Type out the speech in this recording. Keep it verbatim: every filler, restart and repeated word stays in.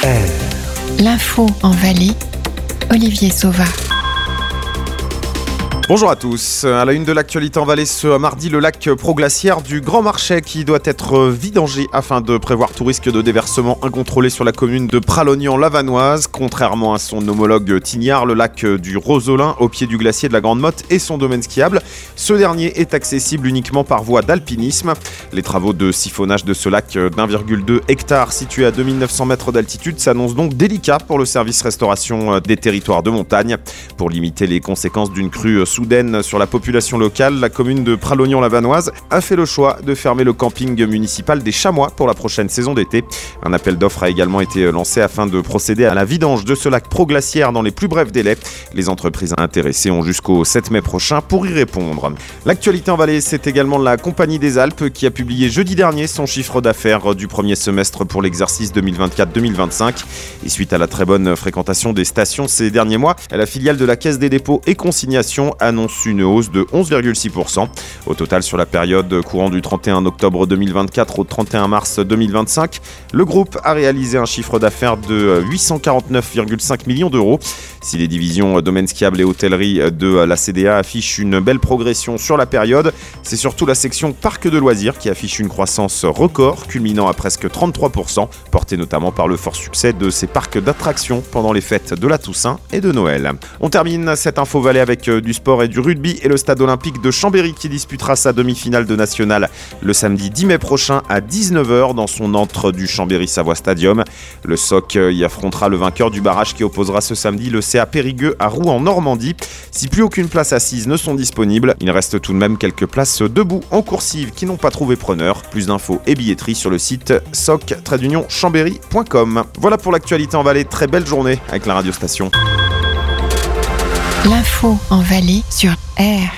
R. L'info en Valais, Olivier Sauva. Bonjour à tous. À la une de l'actualité en Valais ce mardi, le lac proglaciaire du Grand Marchais qui doit être vidangé afin de prévoir tout risque de déversement incontrôlé sur la commune de Pralognan-Lavanoise. Contrairement à son homologue Tignard, le lac du Rosolin au pied du glacier de la Grande Motte et son domaine skiable. Ce dernier est accessible uniquement par voie d'alpinisme. Les travaux de siphonnage de ce lac d'un virgule deux hectare situé à deux mille neuf cents mètres d'altitude s'annoncent donc délicats pour le service restauration des territoires de montagne. Pour limiter les conséquences d'une crue soudaine sur la population locale, la commune de Pralognan-Lavanoise a fait le choix de fermer le camping municipal des Chamois pour la prochaine saison d'été. Un appel d'offres a également été lancé afin de procéder à la vidange de ce lac proglaciaire dans les plus brefs délais. Les entreprises intéressées ont jusqu'au sept mai prochain pour y répondre. L'actualité en Valais, c'est également la Compagnie des Alpes qui a publié jeudi dernier son chiffre d'affaires du premier semestre pour l'exercice deux mille vingt-quatre deux mille vingt-cinq. Et suite à la très bonne fréquentation des stations ces derniers mois, la filiale de la Caisse des dépôts et consignations annonce une hausse de onze virgule six pour cent. Au total, sur la période courant du trente et un octobre deux mille vingt-quatre au trente et un mars deux mille vingt-cinq, le groupe a réalisé un chiffre d'affaires de huit cent quarante-neuf virgule cinq millions d'euros. Si les divisions domaine skiable et hôtellerie de la C D A affichent une belle progression sur la période, c'est surtout la section parc de loisirs qui affiche une croissance record, culminant à presque trente-trois pour cent, portée notamment par le fort succès de ces parcs d'attractions pendant les fêtes de la Toussaint et de Noël. On termine cette info Valais avec du sport et du rugby et le stade olympique de Chambéry qui disputera sa demi-finale de nationale le samedi dix mai prochain à dix-neuf heures dans son antre du Chambéry-Savoie Stadium. Le S O C y affrontera le vainqueur du barrage qui opposera ce samedi le C A Périgueux à Rouen en Normandie. Si plus aucune place assise ne sont disponibles, il reste tout de même quelques places debout en coursive qui n'ont pas trouvé preneur. Plus d'infos et billetterie sur le site soc tiret union chambéry point com. Voilà pour l'actualité en Valais. Très belle journée avec la radio station. L'info en Valais sur R.